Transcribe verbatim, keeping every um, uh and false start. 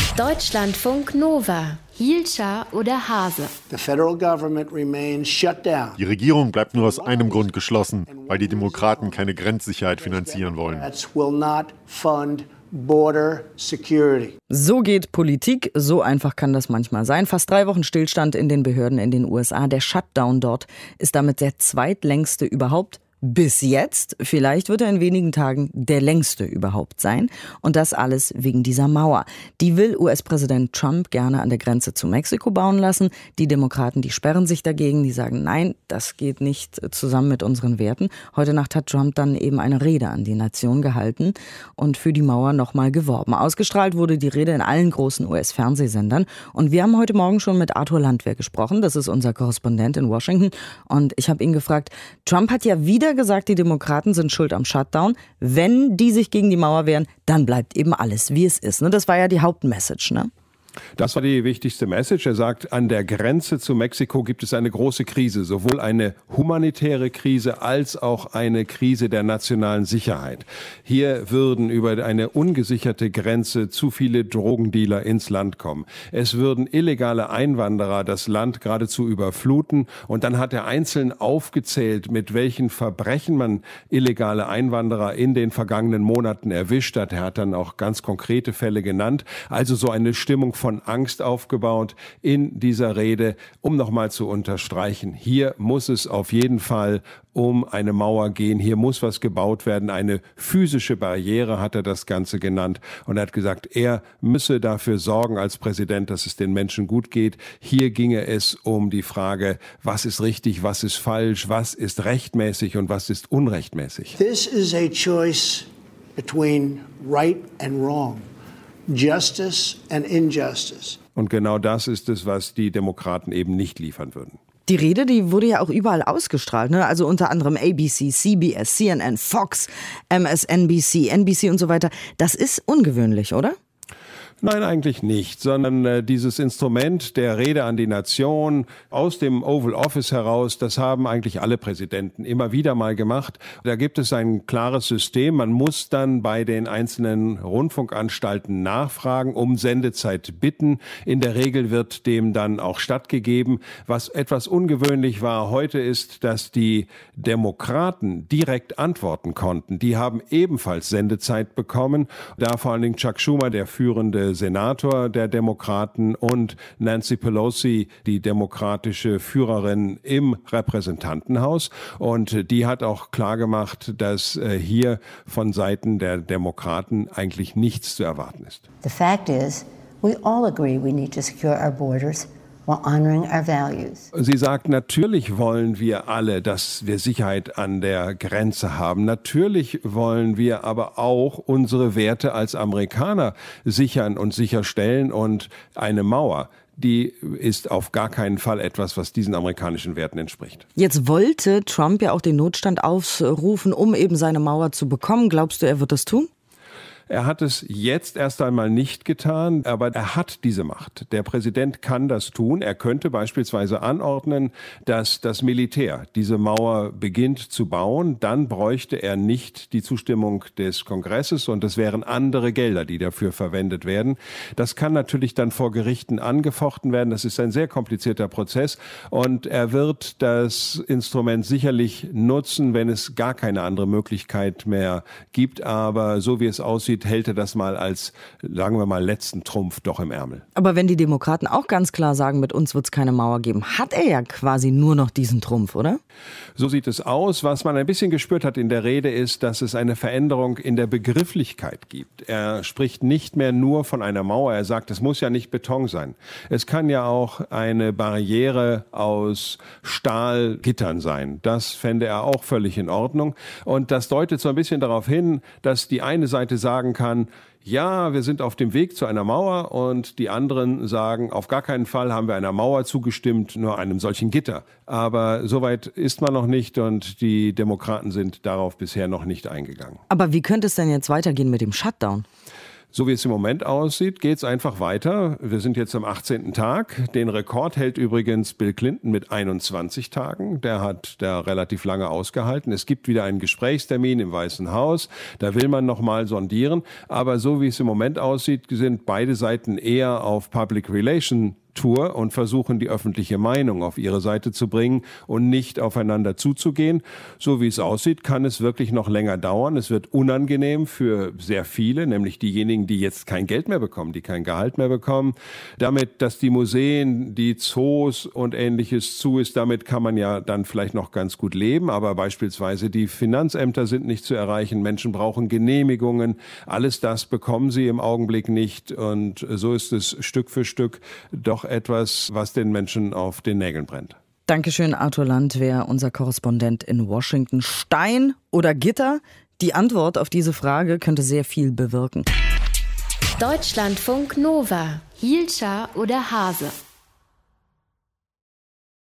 Deutschlandfunk Nova. Hielscher oder Hase? The federal government remains shut down. Die Regierung bleibt nur aus einem Grund geschlossen, weil die Demokraten keine Grenzsicherheit finanzieren wollen. Will not fund border security. So geht Politik, so einfach kann das manchmal sein. Fast drei Wochen Stillstand in den Behörden in den U S A. Der Shutdown dort ist damit der zweitlängste überhaupt. Bis jetzt, vielleicht wird er in wenigen Tagen der längste überhaupt sein. Und das alles wegen dieser Mauer. Die will U S-Präsident Trump gerne an der Grenze zu Mexiko bauen lassen. Die Demokraten, die sperren sich dagegen, die sagen, nein, das geht nicht zusammen mit unseren Werten. Heute Nacht hat Trump dann eben eine Rede an die Nation gehalten und für die Mauer nochmal geworben. Ausgestrahlt wurde die Rede in allen großen U S-Fernsehsendern. Und wir haben heute Morgen schon mit Arthur Landwehr gesprochen. Das ist unser Korrespondent in Washington. Und ich habe ihn gefragt, Trump hat ja wieder gesagt, die Demokraten sind schuld am Shutdown. Wenn die sich gegen die Mauer wehren, dann bleibt eben alles, wie es ist. Das war ja die Hauptmessage, ne? Das war die wichtigste Message. Er sagt, an der Grenze zu Mexiko gibt es eine große Krise, sowohl eine humanitäre Krise als auch eine Krise der nationalen Sicherheit. Hier würden über eine ungesicherte Grenze zu viele Drogendealer ins Land kommen. Es würden illegale Einwanderer das Land geradezu überfluten. Und dann hat er einzeln aufgezählt, mit welchen Verbrechen man illegale Einwanderer in den vergangenen Monaten erwischt hat. Er hat dann auch ganz konkrete Fälle genannt. Also so eine Stimmung von Angst aufgebaut in dieser Rede, um nochmal zu unterstreichen, hier muss es auf jeden Fall um eine Mauer gehen, hier muss was gebaut werden, eine physische Barriere hat er das Ganze genannt und er hat gesagt, er müsse dafür sorgen als Präsident, dass es den Menschen gut geht. Hier ginge es um die Frage, was ist richtig, was ist falsch, was ist rechtmäßig und was ist unrechtmäßig. This is a choice between right and wrong. Justice and injustice. Und genau das ist es, was die Demokraten eben nicht liefern würden. Die Rede, die wurde ja auch überall ausgestrahlt, ne? Also unter anderem A B C, C B S, C N N, Fox, M S N B C, N B C und so weiter. Das ist ungewöhnlich, oder? Nein, eigentlich nicht, sondern äh, dieses Instrument der Rede an die Nation aus dem Oval Office heraus, das haben eigentlich alle Präsidenten immer wieder mal gemacht. Da gibt es ein klares System. Man muss dann bei den einzelnen Rundfunkanstalten nachfragen, um Sendezeit bitten. In der Regel wird dem dann auch stattgegeben. Was etwas ungewöhnlich war heute ist, dass die Demokraten direkt antworten konnten. Die haben ebenfalls Sendezeit bekommen. Da vor allen Dingen Chuck Schumer, der führende Senator der Demokraten, und Nancy Pelosi, die demokratische Führerin im Repräsentantenhaus. Und die hat auch klargemacht, dass äh, hier von Seiten der Demokraten eigentlich nichts zu erwarten ist. The fact is, we all agree we need to secure our borders. Sie sagt, natürlich wollen wir alle, dass wir Sicherheit an der Grenze haben. Natürlich wollen wir aber auch unsere Werte als Amerikaner sichern und sicherstellen. Und eine Mauer, die ist auf gar keinen Fall etwas, was diesen amerikanischen Werten entspricht. Jetzt wollte Trump ja auch den Notstand aufrufen, um eben seine Mauer zu bekommen. Glaubst du, er wird das tun? Er hat es jetzt erst einmal nicht getan, aber er hat diese Macht. Der Präsident kann das tun. Er könnte beispielsweise anordnen, dass das Militär diese Mauer beginnt zu bauen. Dann bräuchte er nicht die Zustimmung des Kongresses und es wären andere Gelder, die dafür verwendet werden. Das kann natürlich dann vor Gerichten angefochten werden. Das ist ein sehr komplizierter Prozess und er wird das Instrument sicherlich nutzen, wenn es gar keine andere Möglichkeit mehr gibt. Aber so wie es aussieht, hält er das mal als, sagen wir mal, letzten Trumpf doch im Ärmel. Aber wenn die Demokraten auch ganz klar sagen, mit uns wird es keine Mauer geben, hat er ja quasi nur noch diesen Trumpf, oder? So sieht es aus. Was man ein bisschen gespürt hat in der Rede ist, dass es eine Veränderung in der Begrifflichkeit gibt. Er spricht nicht mehr nur von einer Mauer. Er sagt, es muss ja nicht Beton sein. Es kann ja auch eine Barriere aus Stahlgittern sein. Das fände er auch völlig in Ordnung. Und das deutet so ein bisschen darauf hin, dass die eine Seite sagen kann, ja, wir sind auf dem Weg zu einer Mauer, und die anderen sagen, auf gar keinen Fall haben wir einer Mauer zugestimmt, nur einem solchen Gitter. Aber soweit ist man noch nicht und die Demokraten sind darauf bisher noch nicht eingegangen. Aber wie könnte es denn jetzt weitergehen mit dem Shutdown? So wie es im Moment aussieht, geht es einfach weiter. Wir sind jetzt am achtzehnten Tag. Den Rekord hält übrigens Bill Clinton mit einundzwanzig Tagen. Der hat da relativ lange ausgehalten. Es gibt wieder einen Gesprächstermin im Weißen Haus. Da will man noch mal sondieren. Aber so wie es im Moment aussieht, sind beide Seiten eher auf Public Relation Tour und versuchen, die öffentliche Meinung auf ihre Seite zu bringen und nicht aufeinander zuzugehen. So wie es aussieht, kann es wirklich noch länger dauern. Es wird unangenehm für sehr viele, nämlich diejenigen, die jetzt kein Geld mehr bekommen, die kein Gehalt mehr bekommen. Damit, dass die Museen, die Zoos und Ähnliches zu ist, damit kann man ja dann vielleicht noch ganz gut leben. Aber beispielsweise die Finanzämter sind nicht zu erreichen. Menschen brauchen Genehmigungen. Alles das bekommen sie im Augenblick nicht. Und so ist es Stück für Stück doch etwas, was den Menschen auf den Nägeln brennt. Dankeschön, Arthur Landwehr, unser Korrespondent in Washington. Stein oder Gitter? Die Antwort auf diese Frage könnte sehr viel bewirken. Deutschlandfunk Nova. Hielscher oder Hase?